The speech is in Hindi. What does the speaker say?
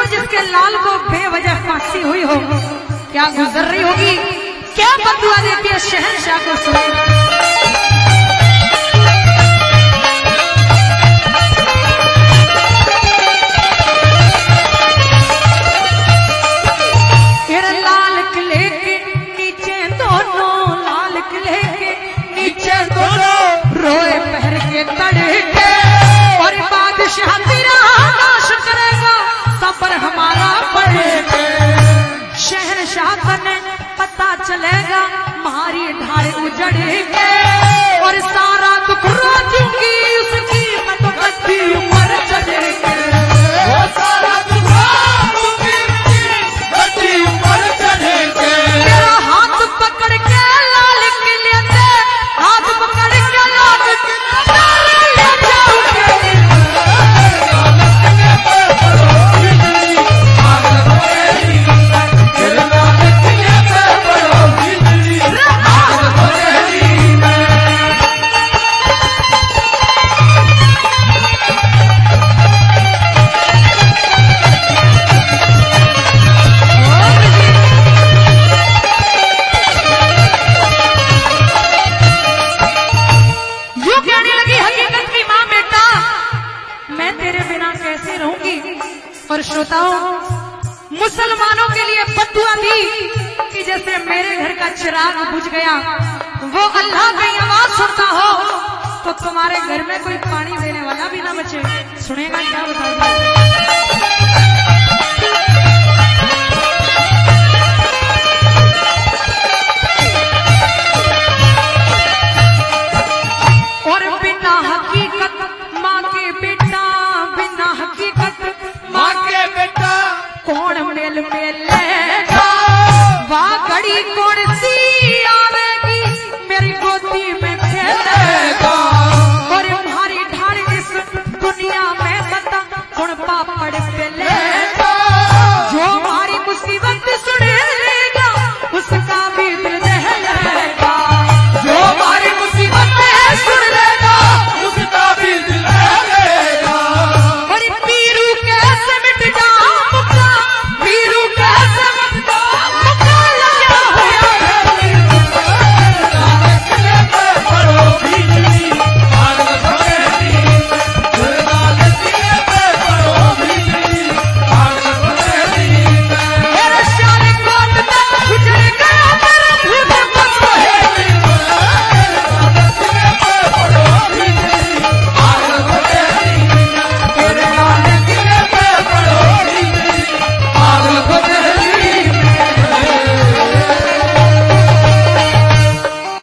जिसके लाल को बेवजह फांसी हुई हो, क्या गुजर रही होगी, क्या बदुआ देती है शहंशाह को सुने। चलेगा मारी ढाल उजड़ेंगे और सारा दुख रोजूंगी उसकी मत बच्ची उम्र चढ़ेंगे, वो सारा दुख रोजूंगी उसकी बच्ची उम्र चढ़ेंगे। तेरा हाथ पकड़ के लाल किले से, हाथ पकड़ के लाल किले ले जाऊंगे। और श्रोताओं, मुसलमानों के लिए बद्दुआ दी कि जैसे मेरे घर का चिराग बुझ गया, वो अल्लाह की आवाज सुनता हो तो तुम्हारे घर में कोई पानी देने वाला भी ना बचे। सुनेगा क्या बताओ। और बिना हकीकत माँ के बेटा, बिना हकीकत माँ के बेटा कौन मेल मेलेगा, वाह घड़ी कौन सी आवेगी मेरी गोदी में खेलेगा। और हमारी ढाल इस दुनिया में बता कौन पापड़ पे ले